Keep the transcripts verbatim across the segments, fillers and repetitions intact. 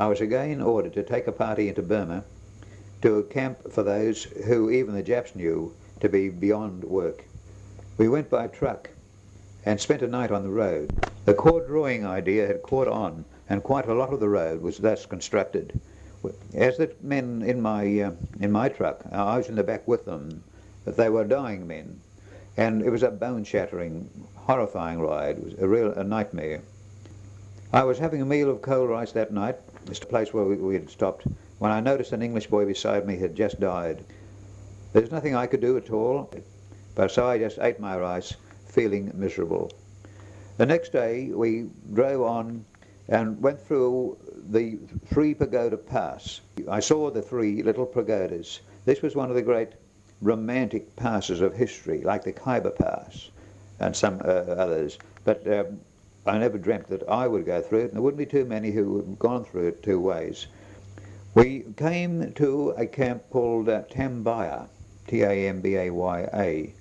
I was again ordered to take a party into Burma to a camp for those who even the Japs knew to be beyond work. We went by truck and spent a night on the road. The cord drawing idea had caught on, and quite a lot of the road was thus constructed. As the men in my uh, in my truck, I was in the back with them, but they were dying men, and it was a bone-shattering, horrifying ride. It was a real a nightmare. I was having a meal of cold rice that night, this place where we, we had stopped, when I noticed an English boy beside me had just died. There was nothing I could do at all, but so I just ate my rice, feeling miserable. The next day we drove on and went through the Three Pagoda Pass. I saw the three little pagodas. This was one of the great romantic passes of history, like the Khyber Pass and some uh, others. But um, I never dreamt that I would go through it, and there wouldn't be too many who had gone through it two ways. We came to a camp called uh, Tambaya, T A M B A Y A.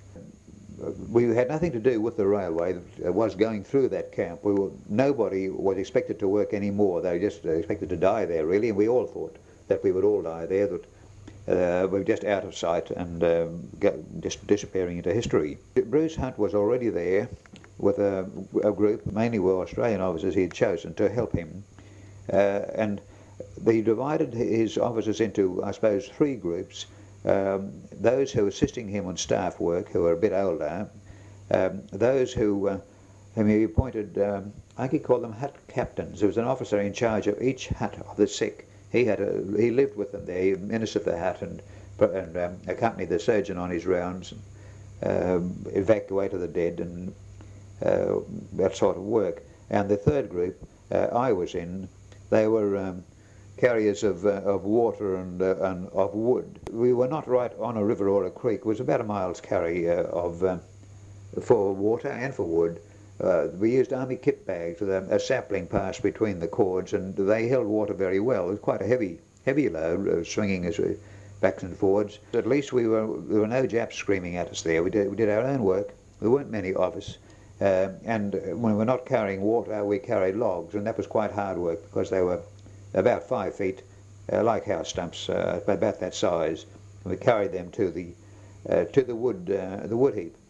We had nothing to do with the railway that was going through that camp. We were, nobody was expected to work anymore. They were just expected to die there, really, and we all thought that we would all die there, that uh, we were just out of sight and um, get, just disappearing into history. Bruce Hunt was already there with a, a group, mainly were Australian officers he had chosen to help him, uh, and they divided his officers into, I suppose, three groups. Um, those who were assisting him on staff work, who were a bit older, um, those who uh, whom he appointed, um, I could call them hut captains. There was an officer in charge of each hut of the sick. He had a, he lived with them there. He ministered the hut and and um, accompanied the surgeon on his rounds, and, um, evacuated the dead and uh, that sort of work. And the third group uh, I was in, they were Um, carriers of, uh, of water and, uh, and of wood. We were not right on a river or a creek. It was about a mile's carry uh, of uh, for water and for wood. Uh, we used army kit bags with a, a sapling passed between the cords, and they held water very well. It was quite a heavy heavy load, uh, swinging as we backs and forwards. At least we were there were no Japs screaming at us there. We did, we did our own work. There weren't many of us. Uh, and when we were not carrying water, we carried logs, and that was quite hard work because they were about five feet, uh, like house stumps, uh, about that size. We carried them to the uh, to the wood uh, the wood heap.